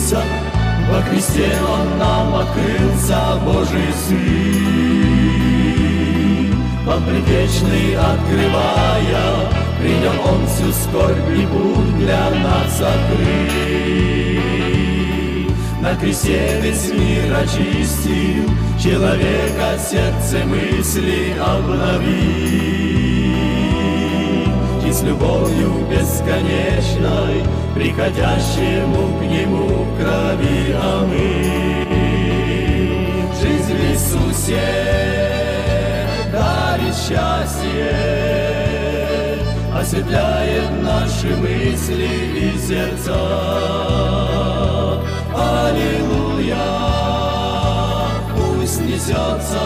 открылся, во Христе Он нам открылся, Божий Сын. План предвечный открывая, принял Он всю скорбь и путь для нас открыть. На кресте весь мир очистил, человека сердце мысли обновил. И с любовью бесконечной, приходящему к Нему в крови омыть. Жизнь в Иисусе дарит счастье, осветляет наши мысли и сердца. Аллилуйя, пусть несется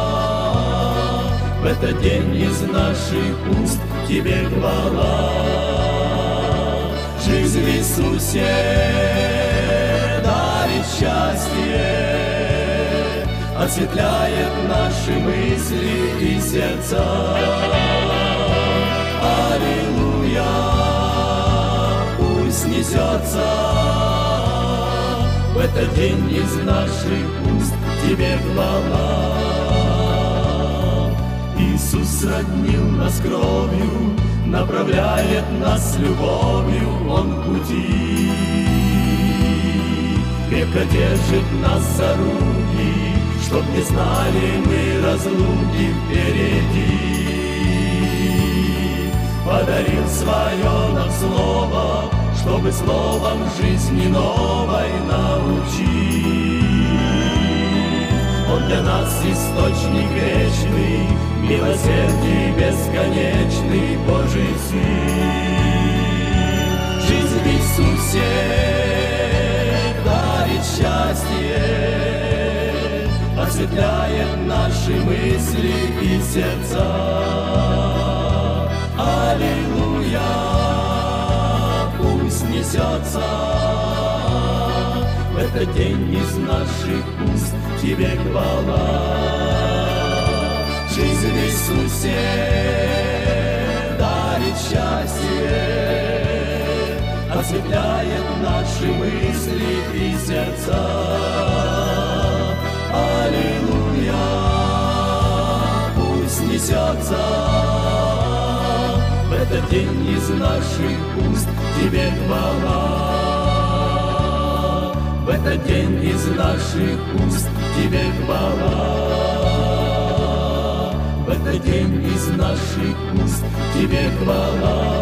в этот день из наших уст Тебе хвала. Жизнь в Иисусе дарит счастье, осветляет наши мысли и сердца. Аллилуйя, пусть несется в этот день из наших уст Тебе хвала. Иисус роднил нас кровью, направляет нас любовью Он в пути. Крепко держит нас за руки, чтоб не знали мы разлуки впереди. Подарил свое нам слово, чтобы словом жизни новой научить. Он для нас источник вечный, милосердий бесконечный Божий Сын. Жизнь в Иисусе дарит счастье, осветляет наши мысли и сердца. Аллилуйя, пусть несется в этот день из наших уст Тебе хвала. Жизнь в Иисусе дарит счастье, осветляет наши мысли и сердца. Аллилуйя, пусть несется в этот день из наших уст Тебе хвала. В этот день из наших уст Тебе хвала. В этот день из наших уст Тебе хвала.